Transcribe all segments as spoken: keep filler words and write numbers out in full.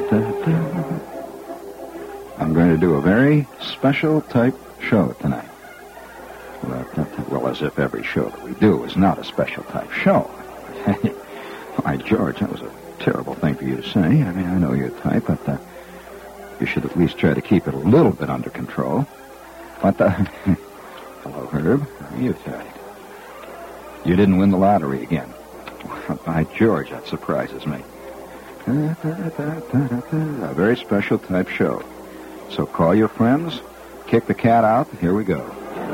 I'm going to do a very special type show tonight. Well, well, as if every show that we do is not a special type show. Why, George, that was a terrible thing for you to say. I mean, I know your type, but uh, you should at least try to keep it a little bit under control. But, uh, hello, Herb. How are you tonight? You didn't win the lottery again. By George, that surprises me. A very special type show. So call your friends, kick the cat out, and here we go.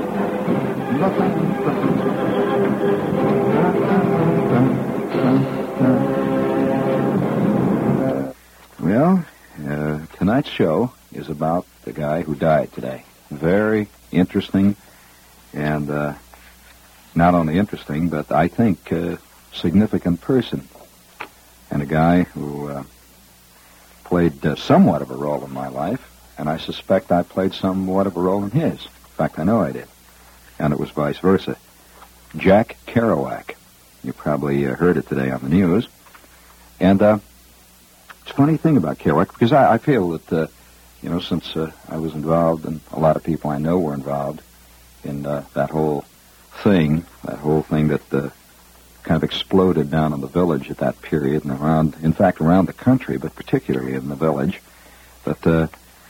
Well, uh, tonight's show is about the guy who died today. Very interesting, and uh, not only interesting, but I think uh, significant person. And a guy who uh, played uh, somewhat of a role in my life, and I suspect I played somewhat of a role in his. In fact, I know I did. And it was vice versa. Jack Kerouac. You probably uh, heard it today on the news. And uh, it's a funny thing about Kerouac, because I, I feel that, uh, you know, since uh, I was involved, and a lot of people I know were involved in uh, that whole thing, that whole thing that uh, kind of exploded down in the village at that period, and around, in fact, around the country, but particularly in the village, that uh,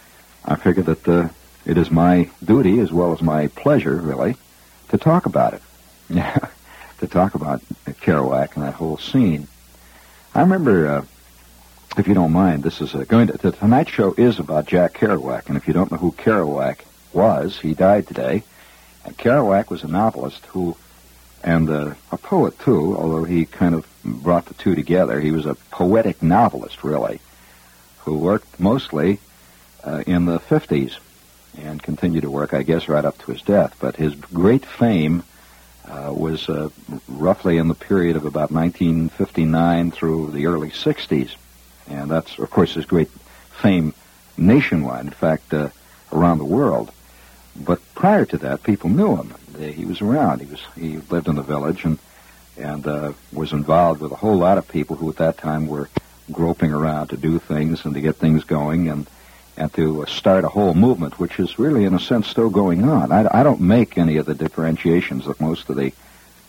I figured that uh, it is my duty, as well as my pleasure, really, to talk about it. Yeah, to talk about Kerouac and that whole scene. I remember, uh, if you don't mind, this is uh, going to, the tonight's show is about Jack Kerouac, and if you don't know who Kerouac was, he died today. And Kerouac was a novelist who, and uh, a poet too, although he kind of brought the two together. He was a poetic novelist, really, who worked mostly uh, in the fifties and continued to work, I guess, right up to his death. But his great fame uh, was uh, roughly in the period of about nineteen fifty-nine through the early sixties. And that's, of course, his great fame nationwide, in fact, uh, around the world. But prior to that, people knew him. They, he was around. He was he lived in the village and and uh, was involved with a whole lot of people who at that time were groping around to do things and to get things going and and to uh, start a whole movement, which is really, in a sense, still going on. I, I don't make any of the differentiations that most of the,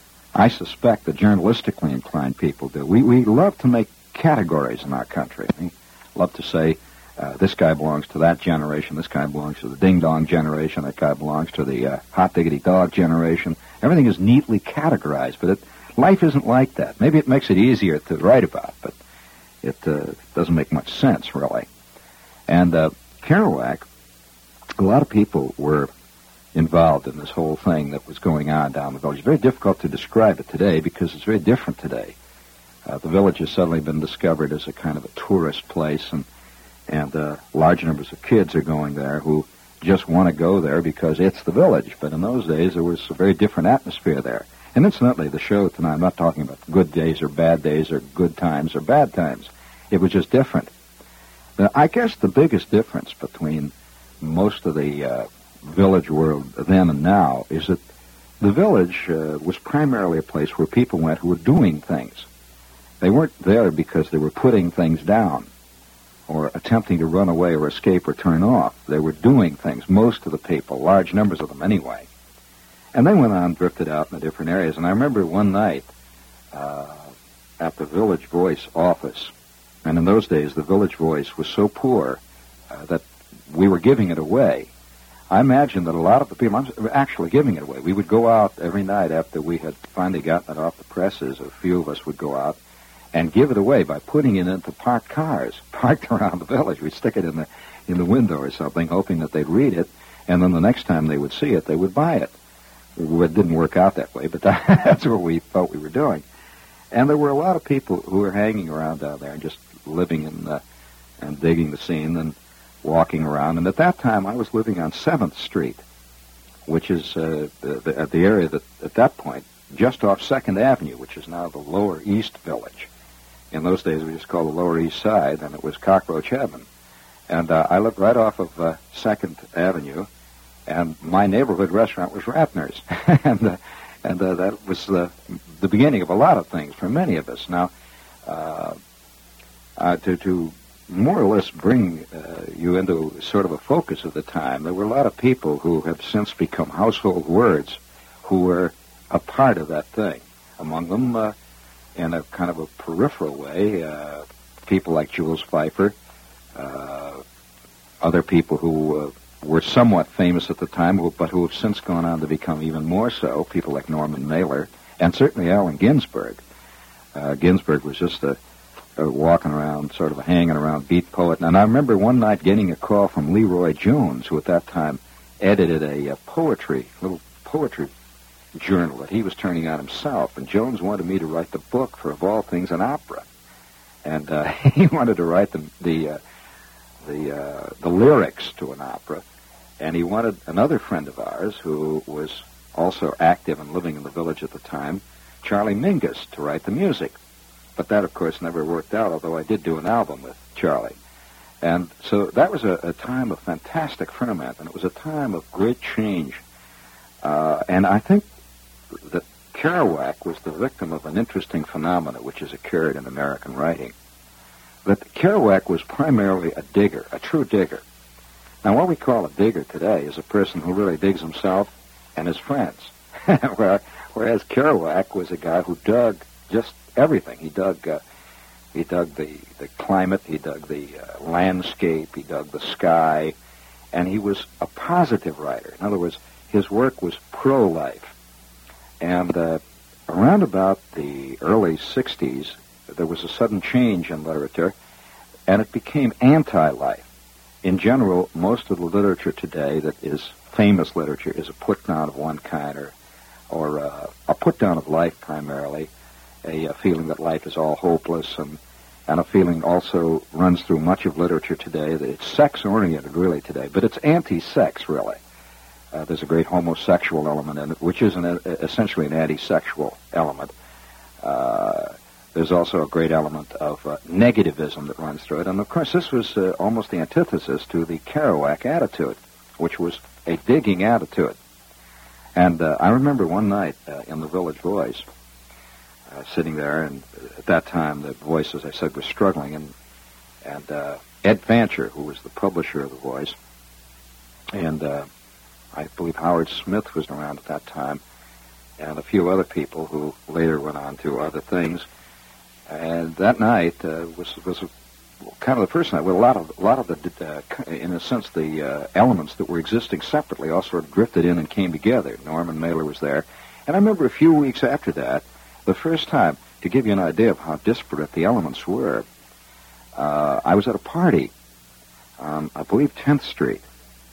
I suspect, the journalistically inclined people do. We we love to make categories in our country. We love to say, Uh, this guy belongs to that generation, this guy belongs to the ding-dong generation, that guy belongs to the uh, hot-diggity-dog generation. Everything is neatly categorized, but it, life isn't like that. Maybe it makes it easier to write about, but it uh, doesn't make much sense, really. And uh, Kerouac, a lot of people were involved in this whole thing that was going on down the village. It's very difficult to describe it today because it's very different today. Uh, the village has suddenly been discovered as a kind of a tourist place, and And uh, large numbers of kids are going there who just want to go there because it's the village. But in those days, there was a very different atmosphere there. And incidentally, the show tonight, I'm not talking about good days or bad days or good times or bad times. It was just different. Now, I guess the biggest difference between most of the uh, village world then and now is that the village uh, was primarily a place where people went who were doing things. They weren't there because they were putting things down or attempting to run away or escape or turn off. They were doing things, most of the people, large numbers of them anyway. And they went on, drifted out in the different areas. And I remember one night uh, at the Village Voice office, and in those days the Village Voice was so poor uh, that we were giving it away. I imagine that a lot of the people, I'm actually giving it away. We would go out every night after we had finally gotten it off the presses. A few of us would go out and give it away by putting it into parked cars, parked around the village. We'd stick it in the in the window or something, hoping that they'd read it, and then the next time they would see it, they would buy it. It didn't work out that way, but that's what we thought we were doing. And there were a lot of people who were hanging around down there and just living in the, and digging the scene and walking around. And at that time, I was living on seventh Street, which is uh, the, the, the area that, at that point, just off second Avenue, which is now the Lower East Village. In those days, we just called the Lower East Side, and it was Cockroach Heaven. And uh, I lived right off of uh, second Avenue, and my neighborhood restaurant was Ratner's. and uh, and uh, that was the, the beginning of a lot of things for many of us. Now, uh, uh, to, to more or less bring uh, you into sort of a focus of the time. There were a lot of people who have since become household words who were a part of that thing. Among them, uh, in a kind of a peripheral way, uh, people like Jules Feiffer, uh, other people who uh, were somewhat famous at the time, but who have since gone on to become even more so, people like Norman Mailer, and certainly Allen Ginsberg. Uh, Ginsberg was just a, a walking around, sort of a hanging around beat poet. And I remember one night getting a call from Leroy Jones, who at that time edited a, a poetry, little poetry journal that he was turning out himself. And Jones wanted me to write the book for, of all things, an opera. And uh, he wanted to write the the uh, the, uh, the lyrics to an opera. And he wanted another friend of ours who was also active and living in the village at the time, Charlie Mingus, to write the music. But that, of course, never worked out, although I did do an album with Charlie. And so that was a, a time of fantastic ferment, and it was a time of great change. Uh, and I think that Kerouac was the victim of an interesting phenomenon which has occurred in American writing. That Kerouac was primarily a digger, a true digger. Now, what we call a digger today is a person who really digs himself and his friends. Whereas Kerouac was a guy who dug just everything. He dug uh, he dug the, the climate, he dug the uh, landscape, he dug the sky, and he was a positive writer. In other words, his work was pro-life. And uh, around about the early sixties, there was a sudden change in literature, and it became anti-life. In general, most of the literature today that is famous literature is a put-down of one kind, or, or uh, a put-down of life primarily, a, a feeling that life is all hopeless, and, and a feeling also runs through much of literature today that it's sex-oriented really today, but it's anti-sex really. Uh, there's a great homosexual element in it, which is an, uh, essentially an anti-sexual element. Uh, there's also a great element of uh, negativism that runs through it. And, of course, this was uh, almost the antithesis to the Kerouac attitude, which was a digging attitude. And uh, I remember one night uh, in the Village Voice, uh, sitting there, and at that time the Voice, as I said, was struggling, and, and uh, Ed Fancher, who was the publisher of the Voice, and uh, I believe Howard Smith was around at that time, and a few other people who later went on to other things. And that night uh, was was a, kind of the first night where a lot of a lot of the, uh, in a sense, the uh, elements that were existing separately all sort of drifted in and came together. Norman Mailer was there, and I remember a few weeks after that, the first time, to give you an idea of how disparate the elements were, uh, I was at a party on, I believe, tenth Street.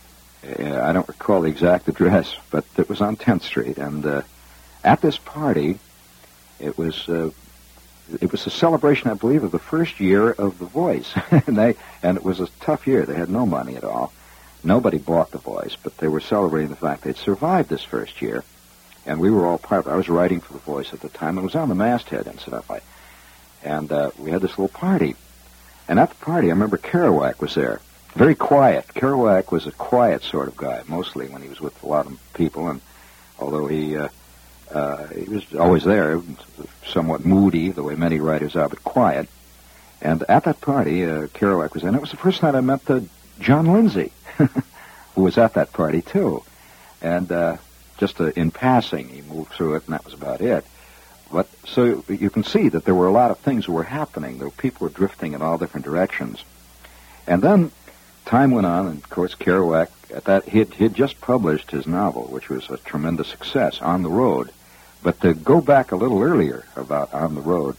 Uh, I don't recall the exact address, but it was on tenth Street, and uh, at this party, it was. Uh, It was a celebration, I believe, of the first year of The Voice. and they and it was a tough year. They had no money at all. Nobody bought The Voice, but they were celebrating the fact they'd survived this first year. And we were all part of it. I was writing for The Voice at the time. It was on the masthead, incidentally. And uh, we had this little party. And at the party, I remember Kerouac was there. Very quiet. Kerouac was a quiet sort of guy, mostly when he was with a lot of people. And although he... Uh, Uh, he was always there, somewhat moody, the way many writers are, but quiet. And at that party, uh, Kerouac was in. It was the first night I met uh, John Lindsay, who was at that party, too. And uh, just uh, in passing, he moved through it, and that was about it. But so you can see that there were a lot of things that were happening. There were, people were drifting in all different directions. And then time went on, and, of course, Kerouac, at that, he had, he had just published his novel, which was a tremendous success, On the Road. But to go back a little earlier about On the Road,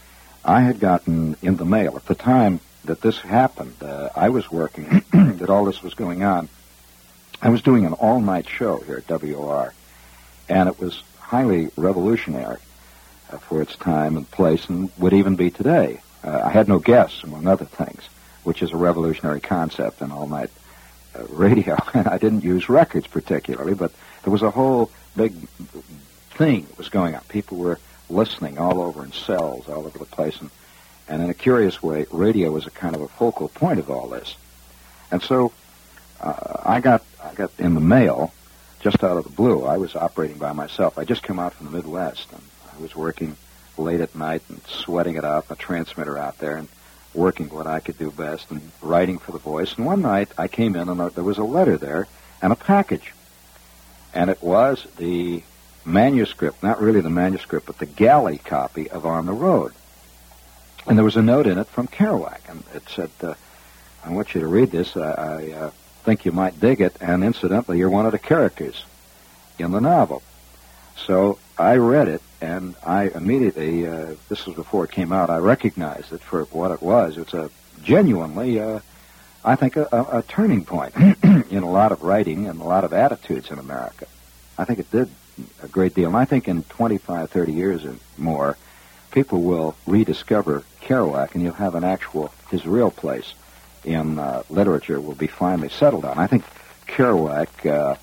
I had gotten in the mail. At the time that this happened, uh, I was working, that all this was going on. I was doing an all-night show here at W O R, and it was highly revolutionary uh, for its time and place, and would even be today. Uh, I had no guests, among other things, which is a revolutionary concept in all-night uh, radio. And I didn't use records particularly, but there was a whole big thing that was going on. People were listening all over in cells, all over the place, and, and in a curious way, radio was a kind of a focal point of all this. And so uh, I got I got in the mail, just out of the blue. I was operating by myself. I just come out from the Midwest, and I was working late at night and sweating it out, the transmitter out there, and working what I could do best and writing for the Voice. And one night I came in and there was a letter there and a package. And it was the manuscript, not really the manuscript, but the galley copy of On the Road. And there was a note in it from Kerouac. And it said, uh, I want you to read this. I, I uh, think you might dig it. And incidentally, you're one of the characters in the novel. So I read it, and I immediately, uh, this was before it came out, I recognized it for what it was. It's a genuinely, uh, I think, a, a, a turning point in a lot of writing and a lot of attitudes in America. I think it did a great deal. And I think in twenty-five, thirty years or more, people will rediscover Kerouac, and you'll have an actual, his real place in uh, literature will be finally settled on. I think Kerouac uh,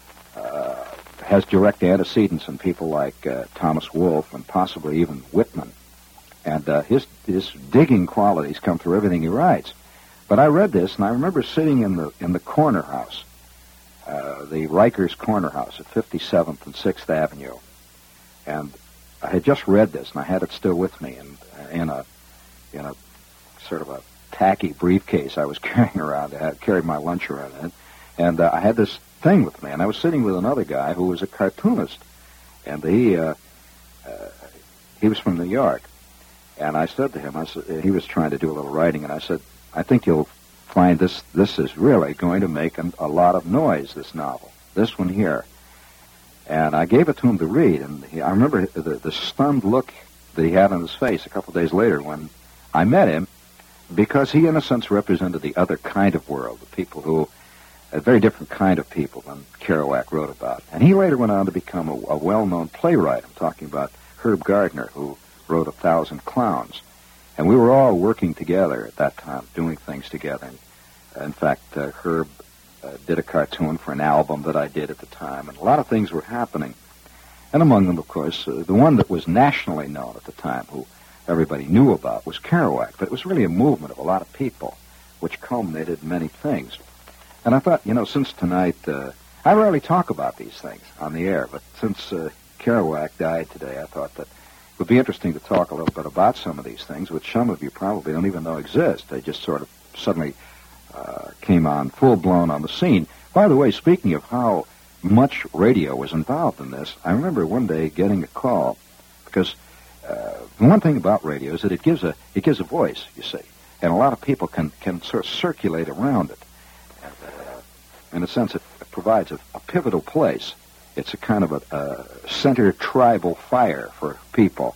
uh, has direct antecedents in people like uh, Thomas Wolfe and possibly even Whitman. And uh, his his digging qualities come through everything he writes. But I read this, and I remember sitting in the in the corner house, uh, the Rikers Corner House at fifty-seventh and sixth Avenue. And I had just read this, and I had it still with me in, in a in a sort of a tacky briefcase I was carrying around. I had carried my lunch around in it. And uh, I had this thing with me, and I was sitting with another guy who was a cartoonist. And he uh, uh, he was from New York. And I said to him, I said, he was trying to do a little writing, and I said, I think you'll find this this is really going to make an, a lot of noise, this novel, this one here. And I gave it to him to read, and he, I remember the, the stunned look that he had on his face a couple of days later when I met him, because he, in a sense, represented the other kind of world, the people who, a very different kind of people than Kerouac wrote about. And he later went on to become a, a well-known playwright. I'm talking about Herb Gardner, who wrote A Thousand Clowns. And we were all working together at that time, doing things together. And, in fact, uh, Herb uh, did a cartoon for an album that I did at the time, and a lot of things were happening. And among them, of course, uh, the one that was nationally known at the time, who everybody knew about, was Kerouac. But it was really a movement of a lot of people, which culminated in many things. And I thought, you know, since tonight, uh, I rarely talk about these things on the air, but since uh, Kerouac died today, I thought that it would be interesting to talk a little bit about some of these things, which some of you probably don't even know exist. They just sort of suddenly uh, came on full-blown on the scene. By the way, speaking of how much radio was involved in this, I remember one day getting a call, because uh, one thing about radio is that it gives a it gives a voice, you see, and a lot of people can, can sort of circulate around it. And, uh, in a sense, it, it provides a, a pivotal place. It's a kind of a, a center tribal fire for people.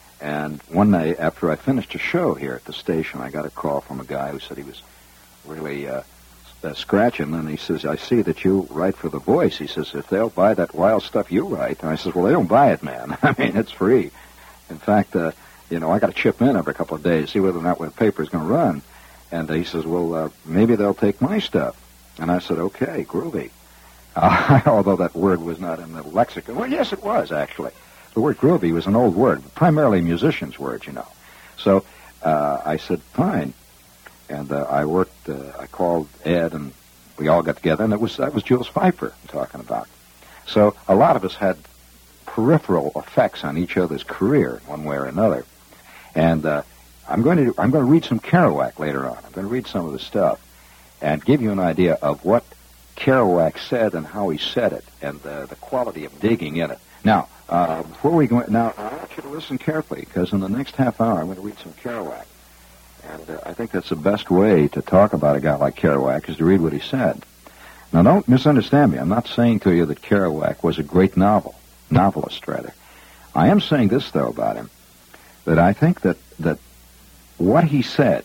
And one night after I finished a show here at the station, I got a call from a guy who said he was really uh, uh, scratching, and he says, I see that you write for The Voice. He says, if they'll buy that wild stuff you write. And I says, well, they don't buy it, man. I mean, it's free. In fact, uh, you know, I got to chip in every couple of days, see whether or not the paper is going to run. And uh, he says, well, uh, maybe they'll take my stuff. And I said, okay, groovy. Uh, although that word was not in the lexicon. Well, yes, it was, actually. The word groovy was an old word, primarily musicians' word, you know. So uh, I said, fine. And uh, I worked, uh, I called Ed, and we all got together, and it was that was Jules Pfeiffer I'm talking about. So a lot of us had peripheral effects on each other's career, one way or another. And uh, I'm going to I'm going to read some Kerouac later on. I'm going to read some of the stuff and give you an idea of what Kerouac said and how he said it, and uh, the quality of digging in it. Now, uh, before we go, now I want you to listen carefully, because in the next half hour I'm going to read some Kerouac, and uh, I think that's the best way to talk about a guy like Kerouac is to read what he said. Now, don't misunderstand me. I'm not saying to you that Kerouac was a great novel novelist, rather. I am saying this though about him, that I think that that what he said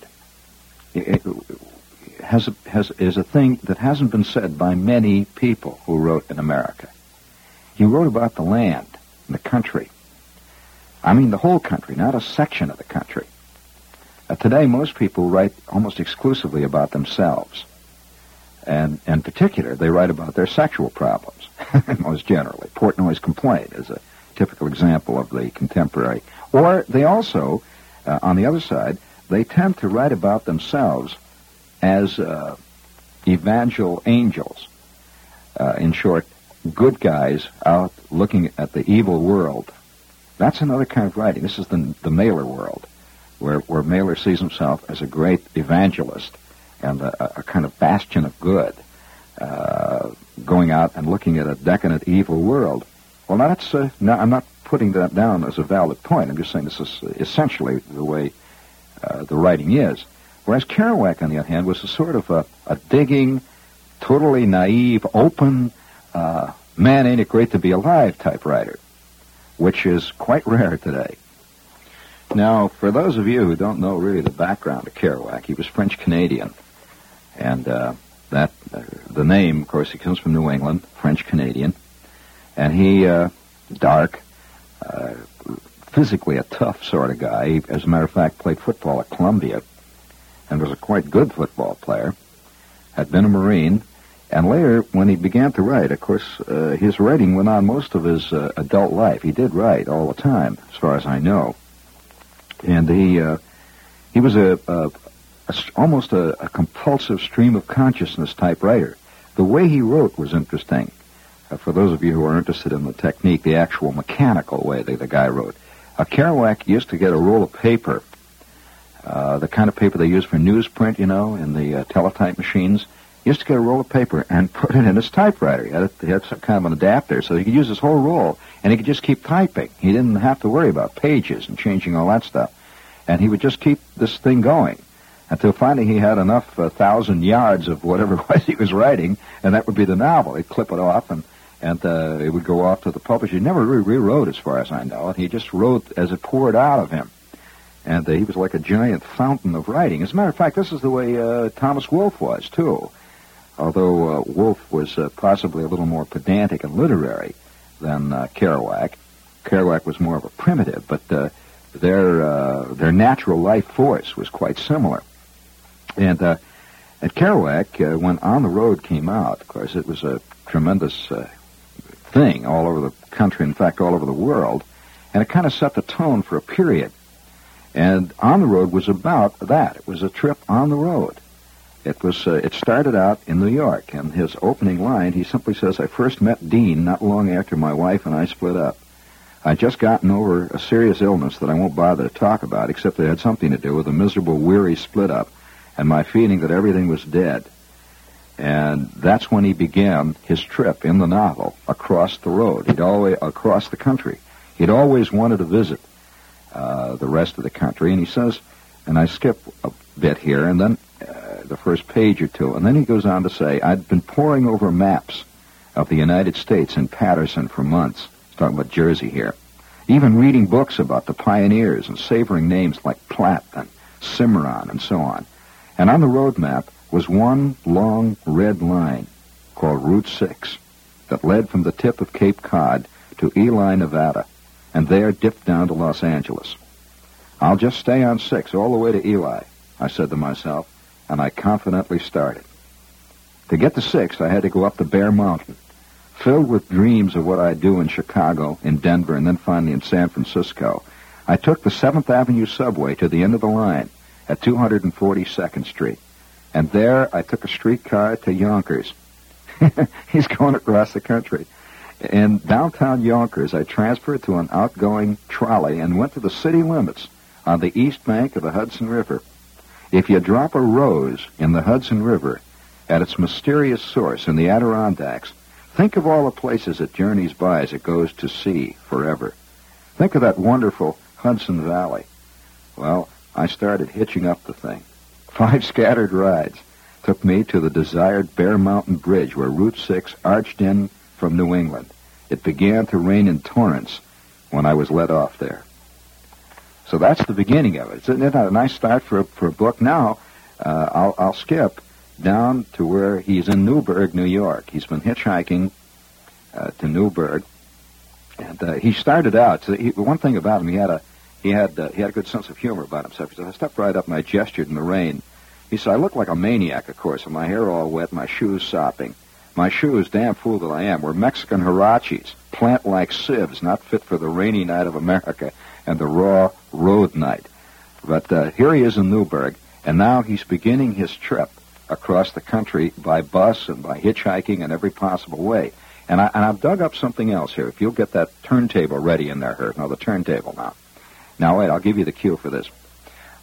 it, it, has has is a thing that hasn't been said by many people who wrote in America. He wrote about the land, the country. I mean the whole country, not a section of the country. Uh, today, most people write almost exclusively about themselves. And in particular, they write about their sexual problems, most generally. Portnoy's Complaint is a typical example of the contemporary. Or they also, uh, on the other side, they tend to write about themselves as uh, evangel angels. Uh, in short, good guys out looking at the evil world. That's another kind of writing. This is the, the mailer world. where, where Mailer sees himself as a great evangelist and a, a kind of bastion of good, uh, going out and looking at a decadent, evil world. Well, now that's, uh, now I'm not putting that down as a valid point. I'm just saying this is essentially the way uh, the writing is. Whereas Kerouac, on the other hand, was a sort of a, a digging, totally naive, open, uh, man, ain't it great to be alive type writer, which is quite rare today. Now, for those of you who don't know really the background of Kerouac, he was French-Canadian. And uh, that uh, the name, of course, he comes from New England, French-Canadian. And he, uh, dark, uh, physically a tough sort of guy. He, as a matter of fact, played football at Columbia and was a quite good football player, had been a Marine. And later, when he began to write, of course, uh, his writing went on most of his uh, adult life. He did write all the time, as far as I know. And he uh, he was a, a, a almost a, a compulsive stream of consciousness type writer. The way he wrote was interesting. Uh, for those of you who are interested in the technique, the actual mechanical way that the guy wrote. Uh, Kerouac used to get a roll of paper, uh, the kind of paper they use for newsprint, you know, in the uh, teletype machines. He used to get a roll of paper and put it in his typewriter. He had, a, he had some kind of an adapter, so he could use this whole roll, and he could just keep typing. He didn't have to worry about pages and changing all that stuff. And he would just keep this thing going until finally he had enough uh, thousand yards of whatever it was he was writing, and that would be the novel. He'd clip it off, and, and uh, it would go off to the publisher. He never really rewrote, as far as I know, and he just wrote as it poured out of him. And uh, he was like a giant fountain of writing. As a matter of fact, this is the way uh, Thomas Wolfe was, too. Although uh, Wolfe was uh, possibly a little more pedantic and literary than uh, Kerouac. Kerouac was more of a primitive, but uh, their uh, their natural life force was quite similar. And uh, at Kerouac, uh, when On the Road came out, of course, it was a tremendous uh, thing all over the country, in fact, all over the world, and it kind of set the tone for a period. And On the Road was about that. It was a trip on the road. It was. Uh, it started out in New York, and his opening line, he simply says, "I first met Dean not long after my wife and I split up. I'd just gotten over a serious illness that I won't bother to talk about, except it had something to do with a miserable, weary split-up and my feeling that everything was dead." And that's when he began his trip in the novel across the road. He'd always across the country. He'd always wanted to visit uh, the rest of the country, and he says, and I skip a bit here, and then uh, the first page or two, and then he goes on to say, "I'd been poring over maps of the United States in Patterson for months." He's talking about Jersey here. Even reading books about the pioneers and savoring names like Platt and Cimarron and so on. And on the road map was one long red line called Route six that led from the tip of Cape Cod to Ely, Nevada, and there dipped down to Los Angeles. "I'll just stay on six all the way to Ely," I said to myself, and I confidently started. To get to six, I had to go up the Bear Mountain, filled with dreams of what I'd do in Chicago, in Denver, and then finally in San Francisco. I took the seventh Avenue subway to the end of the line at two hundred forty-second Street, and there I took a streetcar to Yonkers. He's going across the country. In downtown Yonkers, I transferred to an outgoing trolley and went to the city limits on the east bank of the Hudson River. If you drop a rose in the Hudson River at its mysterious source in the Adirondacks, think of all the places it journeys by as it goes to sea forever. Think of that wonderful Hudson Valley. Well, I started hitching up the thing. Five scattered rides took me to the desired Bear Mountain Bridge where Route six arched in from New England. It began to rain in torrents when I was let off there. So that's the beginning of it. Isn't it a nice start for a, for a book? Now, uh, I'll, I'll skip down to where he's in Newburgh, New York. He's been hitchhiking uh, to Newburgh, and uh, he started out. So he, one thing about him, he had a he had uh, he had a good sense of humor about himself. He said, "I stepped right up and I gestured in the rain." He said, "I look like a maniac, of course, and my hair all wet, my shoes sopping. My shoes, damn fool that I am, were Mexican huaraches, plant-like sieves, not fit for the rainy night of America and the raw road night." But uh, here he is in Newburgh, and now he's beginning his trip across the country by bus and by hitchhiking in every possible way. And, I, and I've dug up something else here. If you'll get that turntable ready in there, Herb. No, the turntable now. Now, wait, I'll give you the cue for this.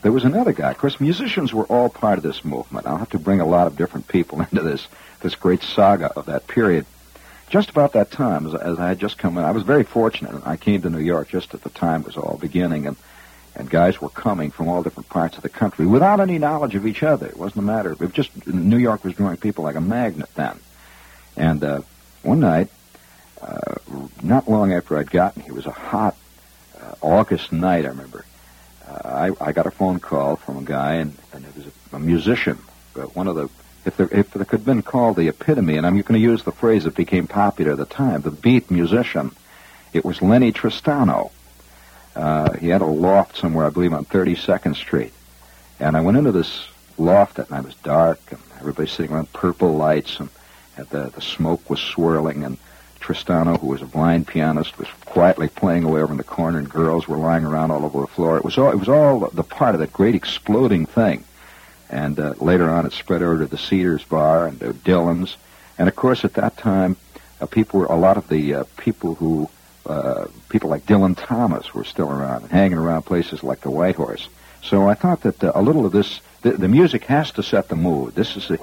there was another guy. Of course, musicians were all part of this movement. I'll have to bring a lot of different people into this, this great saga of that period. Just about that time, as, as I had just come in, I was very fortunate. I came to New York just at the time it was all beginning, and, and guys were coming from all different parts of the country without any knowledge of each other. It wasn't a matter of, it was just, New York was drawing people like a magnet then. And uh, one night, uh, not long after I'd gotten here, it was a hot uh, August night, I remember. Uh, I, I got a phone call from a guy, and, and it was a, a musician, but one of the If there, if there could have been called the epitome, and I'm going to use the phrase that became popular at the time, the beat musician, it was Lenny Tristano. Uh, he had a loft somewhere, I believe, on thirty-second Street. And I went into this loft at night. It was dark, and everybody sitting around purple lights, and, and the, the smoke was swirling, and Tristano, who was a blind pianist, was quietly playing away over in the corner, and girls were lying around all over the floor. It was all, it was all the part of that great exploding thing. And uh, later on, it spread over to the Cedars Bar and the Dillon's. And, of course, at that time, uh, people were, a lot of the uh, people who, uh, people like Dylan Thomas were still around and hanging around places like the White Horse. So I thought that uh, a little of this, the, the music has to set the mood. This is the,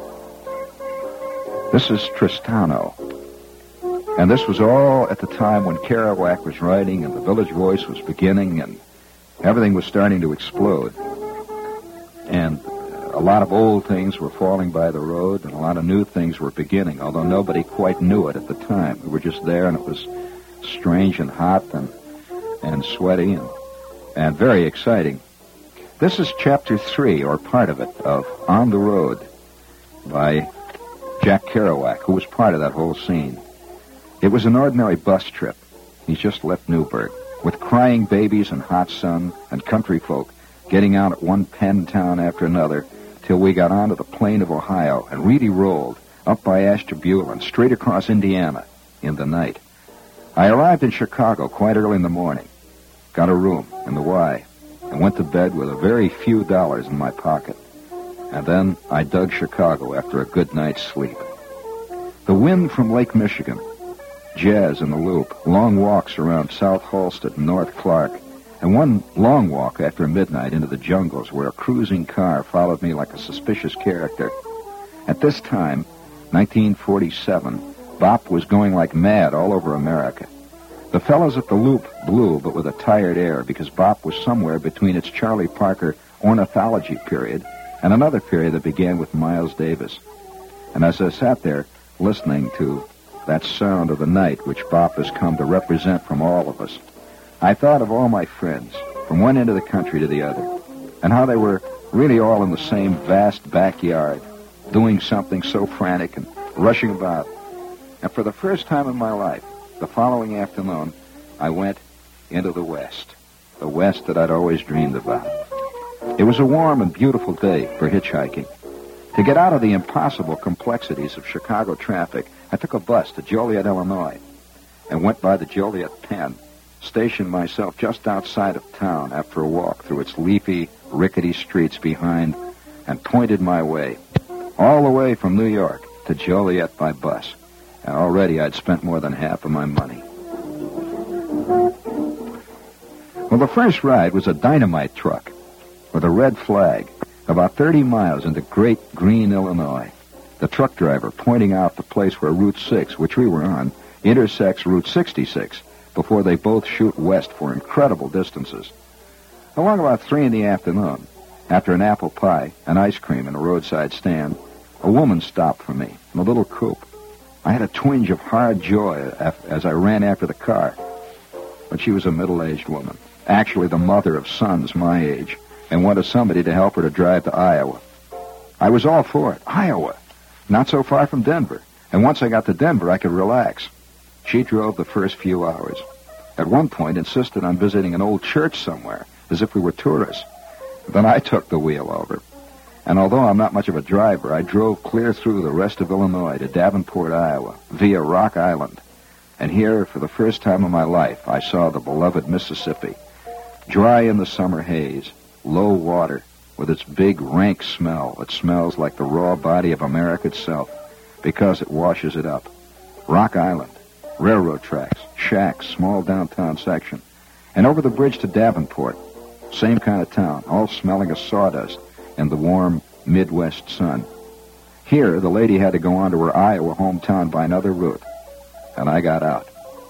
this is Tristano. And this was all at the time when Kerouac was writing and the Village Voice was beginning and everything was starting to explode. And a lot of old things were falling by the road, and a lot of new things were beginning, although nobody quite knew it at the time. We were just there, and it was strange and hot and and sweaty and, and very exciting. This is chapter three, or part of it, of On the Road by Jack Kerouac, who was part of that whole scene. It was an ordinary bus trip. He's just left Newburgh, with crying babies and hot sun and country folk getting out at one pen town after another, till we got onto the plain of Ohio and really rolled up by Ashtabula straight across Indiana in the night. I arrived in Chicago quite early in the morning, got a room in the Y, and went to bed with a very few dollars in my pocket. And then I dug Chicago after a good night's sleep. The wind from Lake Michigan, jazz in the Loop, long walks around South Halsted and North Clark, and one long walk after midnight into the jungles where a cruising car followed me like a suspicious character. At this time, nineteen forty-seven, bop was going like mad all over America. The fellows at the Loop blew, but with a tired air, because bop was somewhere between its Charlie Parker ornithology period and another period that began with Miles Davis. And as I sat there listening to that sound of the night which bop has come to represent from all of us, I thought of all my friends, from one end of the country to the other, and how they were really all in the same vast backyard, doing something so frantic and rushing about. And for the first time in my life, the following afternoon, I went into the West, the West that I'd always dreamed about. It was a warm and beautiful day for hitchhiking. To get out of the impossible complexities of Chicago traffic, I took a bus to Joliet, Illinois, and went by the Joliet Pen, stationed myself just outside of town after a walk through its leafy, rickety streets behind, and pointed my way, all the way from New York to Joliet by bus. And already I'd spent more than half of my money. Well, the first ride was a dynamite truck with a red flag, about thirty miles into Great Green, Illinois. The truck driver pointing out the place where Route six, which we were on, intersects Route sixty-six, before they both shoot west for incredible distances. Along about three in the afternoon, after an apple pie and ice cream in a roadside stand, a woman stopped for me in a little coupe. I had a twinge of hard joy as I ran after the car. But she was a middle-aged woman, actually the mother of sons my age, and wanted somebody to help her to drive to Iowa. I was all for it. Iowa, not so far from Denver. And once I got to Denver, I could relax. She drove the first few hours. At one point, insisted on visiting an old church somewhere, as if we were tourists. Then I took the wheel over. And although I'm not much of a driver, I drove clear through the rest of Illinois to Davenport, Iowa, via Rock Island. And here, for the first time in my life, I saw the beloved Mississippi. Dry in the summer haze, low water, with its big, rank smell that smells like the raw body of America itself, because it washes it up. Rock Island, railroad tracks, shacks, small downtown section, and over the bridge to Davenport, Same kind of town, all smelling of sawdust and the warm Midwest sun. Here, the lady had to go on to her Iowa hometown by another route, and I got out.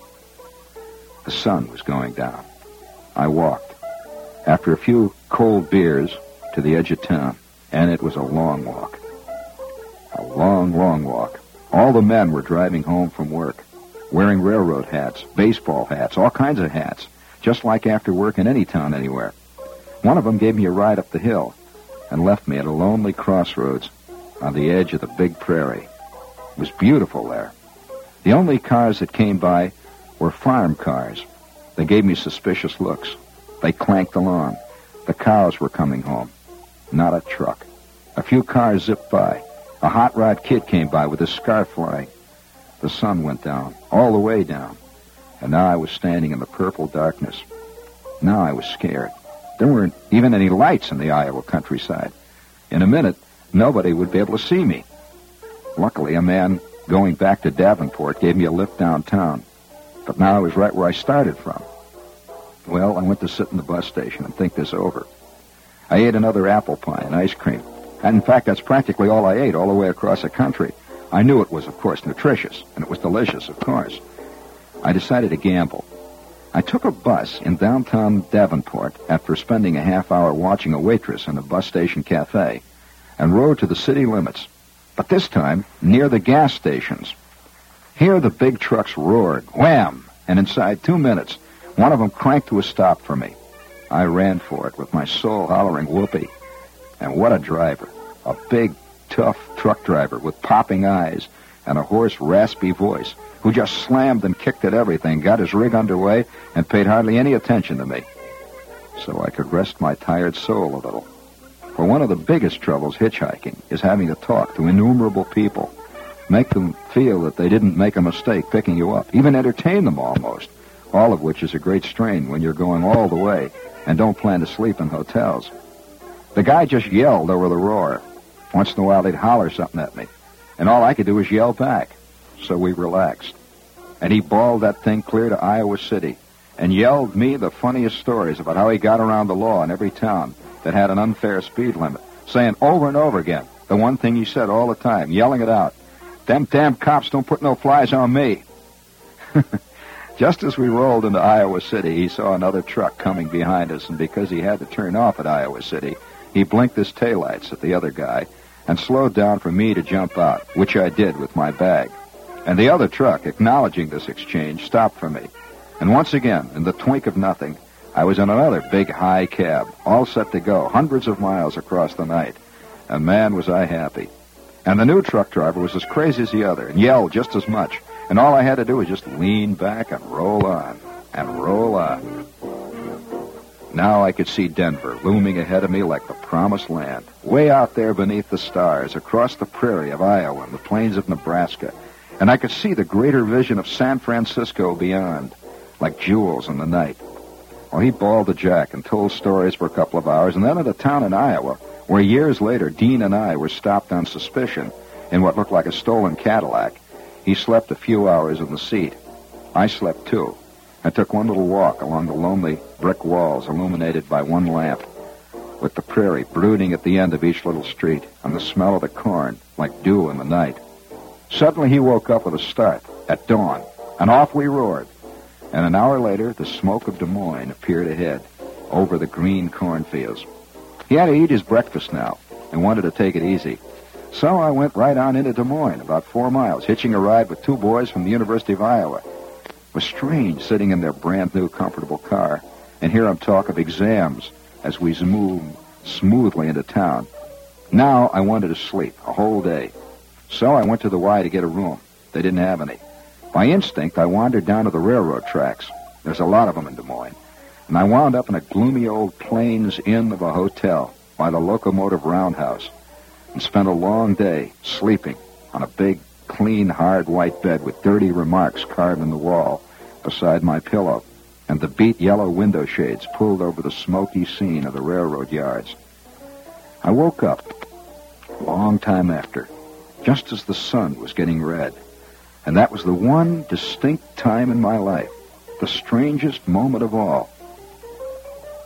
The sun was going down. I walked, after a few cold beers, to the edge of town, and it was a long walk. A long, long walk. All the men were driving home from work, wearing railroad hats, baseball hats, all kinds of hats, just like after work in any town anywhere. One of them gave me a ride up the hill and left me at a lonely crossroads on the edge of the big prairie. It was beautiful there. The only cars that came by were farm cars. They gave me suspicious looks. They clanked along. The cows were coming home. Not a truck. A few cars zipped by. A hot rod kid came by with his scarf flying. The sun went down, all the way down, and now I was standing in the purple darkness. Now I was scared. There weren't even any lights in the Iowa countryside. In a minute, nobody would be able to see me. Luckily, a man going back to Davenport gave me a lift downtown, but now I was right where I started from. Well, I went to sit in the bus station and think this over. I ate another apple pie and ice cream. And in fact, that's practically all I ate all the way across the country. I knew it was, of course, nutritious, and it was delicious, of course. I decided to gamble. I took a bus in downtown Davenport after spending a half hour watching a waitress in a bus station cafe and rode to the city limits, but this time near the gas stations. Here the big trucks roared, wham, and inside two minutes, one of them cranked to a stop for me. I ran for it with my soul hollering whoopee. And what a driver. A big, tough truck driver with popping eyes and a hoarse, raspy voice who just slammed and kicked at everything, got his rig underway, and paid hardly any attention to me. So I could rest my tired soul a little. For one of the biggest troubles hitchhiking is having to talk to innumerable people, make them feel that they didn't make a mistake picking you up, even entertain them almost, all of which is a great strain when you're going all the way and don't plan to sleep in hotels. The guy just yelled over the roar. Once in a while, they'd holler something at me, and all I could do was yell back. So we relaxed. And he bawled that thing clear to Iowa City and yelled me the funniest stories about how he got around the law in every town that had an unfair speed limit, saying over and over again the one thing he said all the time, yelling it out. Them damn cops don't put no flies on me. Just as we rolled into Iowa City, he saw another truck coming behind us, and because he had to turn off at Iowa City, he blinked his taillights at the other guy and slowed down for me to jump out, which I did with my bag. And the other truck, acknowledging this exchange, stopped for me. And once again, in the twink of nothing, I was in another big high cab, all set to go, hundreds of miles across the night. And man, was I happy. And the new truck driver was as crazy as the other and yelled just as much. And all I had to do was just lean back and roll on, and roll on. Now I could see Denver looming ahead of me like the promised land, way out there beneath the stars, across the prairie of Iowa and the plains of Nebraska. And I could see the greater vision of San Francisco beyond, like jewels in the night. Well, he bawled to Jack and told stories for a couple of hours, and then at a town in Iowa, where years later Dean and I were stopped on suspicion in what looked like a stolen Cadillac, he slept a few hours in the seat. I slept too. I took one little walk along the lonely brick walls illuminated by one lamp, with the prairie brooding at the end of each little street, and the smell of the corn like dew in the night. Suddenly he woke up with a start, at dawn, and off we roared. And an hour later, the smoke of Des Moines appeared ahead, over the green cornfields. He had to eat his breakfast now, and wanted to take it easy. So I went right on into Des Moines, about four miles, hitching a ride with two boys from the University of Iowa. It was strange sitting in their brand-new, comfortable car and hear them talk of exams as we moved smoothly into town. Now I wanted to sleep a whole day. So I went to the Y to get a room. They didn't have any. By instinct, I wandered down to the railroad tracks. There's a lot of them in Des Moines. And I wound up in a gloomy old Plains Inn of a hotel by the locomotive roundhouse and spent a long day sleeping on a big, clean, hard white bed with dirty remarks carved in the wall beside my pillow and the beat yellow window shades pulled over the smoky scene of the railroad yards. I woke up a long time after, just as the sun was getting red. And that was the one distinct time in my life, the strangest moment of all.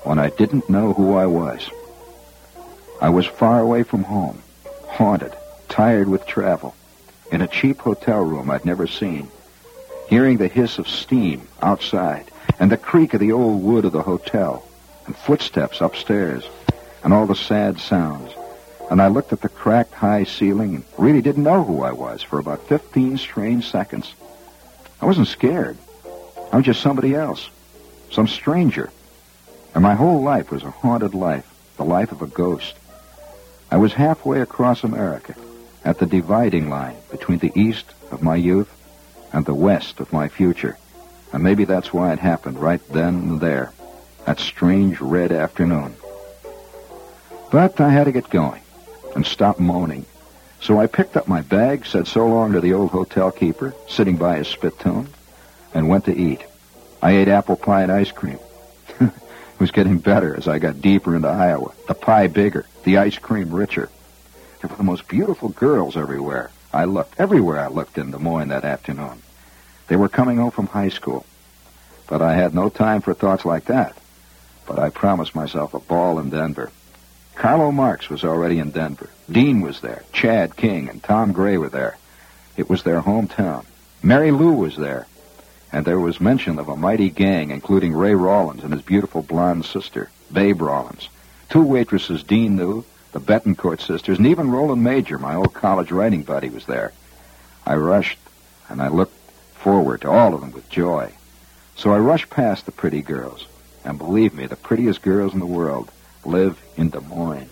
when I didn't know who I was. I was far away from home, haunted, tired with travel, in a cheap hotel room I'd never seen, hearing the hiss of steam outside and the creak of the old wood of the hotel and footsteps upstairs and all the sad sounds. And I looked at the cracked high ceiling and really didn't know who I was for about fifteen strange seconds. I wasn't scared. I was just somebody else, some stranger. And my whole life was a haunted life, the life of a ghost. I was halfway across America, at the dividing line between the east of my youth and the west of my future. And maybe that's why it happened right then and there, that strange red afternoon. But I had to get going and stop moaning. So I picked up my bag, said so long to the old hotel keeper, sitting by his spittoon, and went to eat. I ate apple pie and ice cream. It was getting better as I got deeper into Iowa. The pie bigger, the ice cream richer. There were the most beautiful girls everywhere. I looked, everywhere I looked in Des Moines that afternoon. They were coming home from high school. But I had no time for thoughts like that. But I promised myself a ball in Denver. Carlo Marx was already in Denver. Dean was there. Chad King and Tom Gray were there. It was their hometown. Mary Lou was there. And there was mention of a mighty gang, including Ray Rollins and his beautiful blonde sister, Babe Rollins. Two waitresses Dean knew, the Betancourt sisters, and even Roland Major, my old college writing buddy, was there. I rushed, and I looked forward to all of them with joy. So I rushed past the pretty girls. And believe me, the prettiest girls in the world live in Des Moines.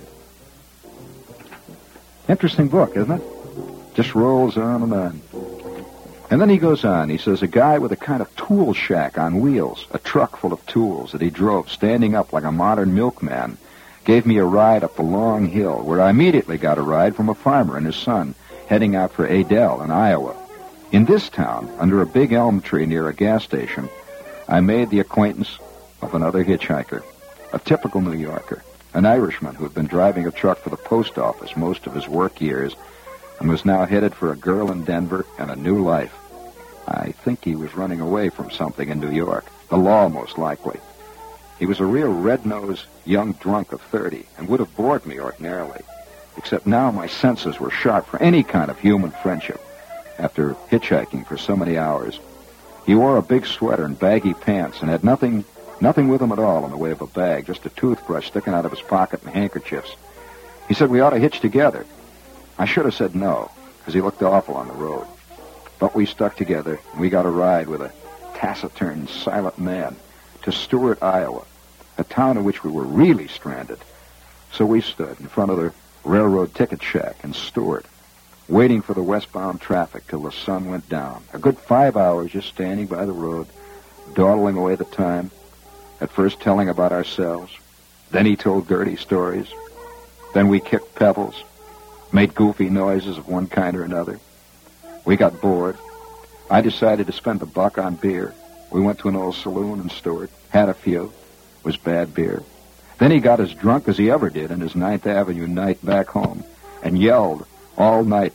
Interesting book, isn't it? Just rolls on and on. And then he goes on. He says, a guy with a kind of tool shack on wheels, a truck full of tools that he drove, standing up like a modern milkman, gave me a ride up the long hill, where I immediately got a ride from a farmer and his son, heading out for Adel in Iowa. In this town, under a big elm tree near a gas station, I made the acquaintance of another hitchhiker, a typical New Yorker, an Irishman who had been driving a truck for the post office most of his work years and was now headed for a girl in Denver and a new life. I think he was running away from something in New York, the law most likely. He was a real red-nosed young drunk of thirty and would have bored me ordinarily, except now my senses were sharp for any kind of human friendship after hitchhiking for so many hours. He wore a big sweater and baggy pants and had nothing nothing with him at all in the way of a bag, just a toothbrush sticking out of his pocket and handkerchiefs. He said we ought to hitch together. I should have said no, because he looked awful on the road. But we stuck together, and we got a ride with a taciturn, silent man to Stewart, Iowa, a town in which we were really stranded. So we stood in front of the railroad ticket shack in Stewart, waiting for the westbound traffic till the sun went down. A good five hours just standing by the road, dawdling away the time, at first telling about ourselves. Then he told dirty stories. Then we kicked pebbles, made goofy noises of one kind or another. We got bored. I decided to spend a buck on beer. We went to an old saloon in Stewart, had a few. It was bad beer. Then he got as drunk as he ever did in his Ninth Avenue night back home and yelled all night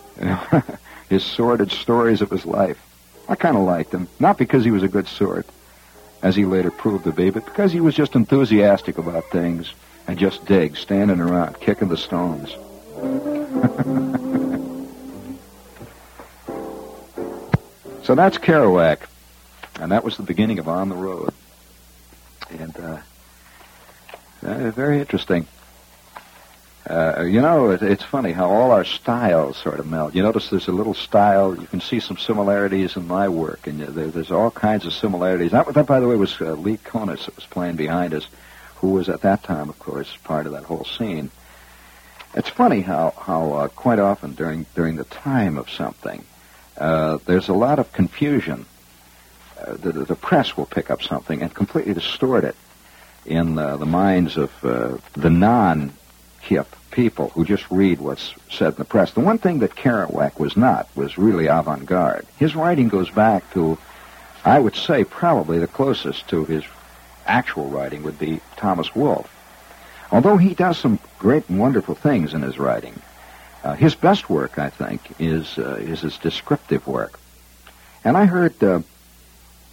his sordid stories of his life. I kind of liked him, not because he was a good sort, as he later proved to be, but because he was just enthusiastic about things and just dig, standing around, kicking the stones. So that's Kerouac, and that was the beginning of On the Road. And uh, uh, very interesting. Uh, you know, it, it's funny how all our styles sort of meld. You notice there's a little style, you can see some similarities in my work, and there, there's all kinds of similarities. That, that by the way, was uh, Lee Konitz that was playing behind us, who was at that time, of course, part of that whole scene. It's funny how, how uh, quite often during, during the time of something, uh, there's a lot of confusion. Uh, the, the press will pick up something and completely distort it in uh, the minds of uh, the non-hip people who just read what's said in the press. The one thing that Kerouac was not was really avant-garde. His writing goes back to, I would say, probably the closest to his actual writing would be Thomas Wolfe. Although he does some great and wonderful things in his writing, uh, his best work, I think, is uh, is his descriptive work. And I heard uh,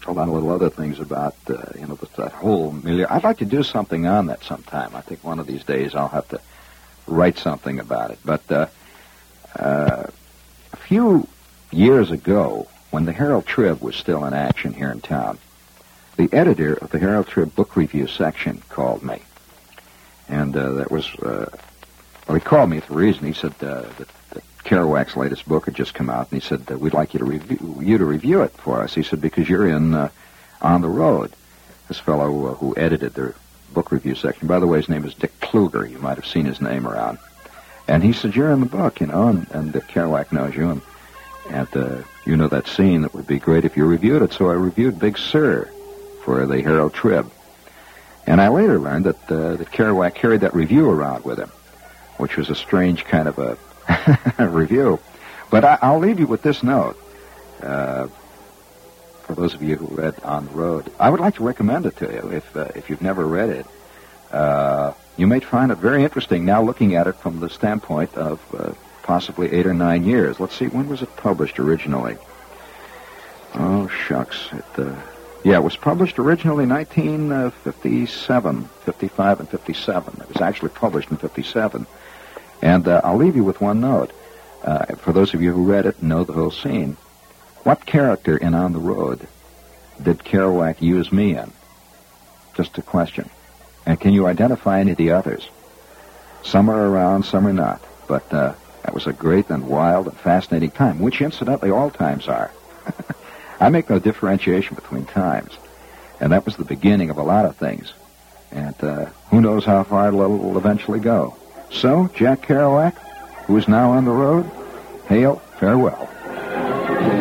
a lot of little other things about, uh, you know, that whole milieu. I'd like to do something on that sometime. I think one of these days I'll have to write something about it. But uh, uh, a few years ago, when the Herald Trib was still in action here in town, the editor of the Herald Trib book review section called me. And uh, that was, uh, well, he called me for a reason. He said uh, that, that Kerouac's latest book had just come out, and he said, uh, we'd like you to review you to review it for us. He said, because you're in uh, On the Road. This fellow uh, who edited the book review section, by the way, his name is Dick Kluger. You might have seen his name around. And he said, you're in the book, you know, and, and uh, Kerouac knows you, and, and uh, you know that scene. That would be great if you reviewed it. So I reviewed Big Sur for the Herald Trib. And I later learned that, uh, that Kerouac carried that review around with him, which was a strange kind of a review. But I, I'll leave you with this note. Uh, for those of you who read On the Road, I would like to recommend it to you if uh, if you've never read it. Uh, you may find it very interesting now looking at it from the standpoint of uh, possibly eight or nine years. Let's see, when was it published originally? Oh, shucks. It, uh, yeah, it was published originally nineteen fifty-seven, fifty-five and fifty-seven. It was actually published in fifty-seven. And uh, I'll leave you with one note. Uh, for those of you who read it and know the whole scene, what character in On the Road did Kerouac use me in? Just a question. And can you identify any of the others? Some are around, some are not. But uh, that was a great and wild and fascinating time, which incidentally all times are. I make no differentiation between times. And that was the beginning of a lot of things. And uh, who knows how far it will eventually go. So, Jack Kerouac, who is now on the road, hail, farewell.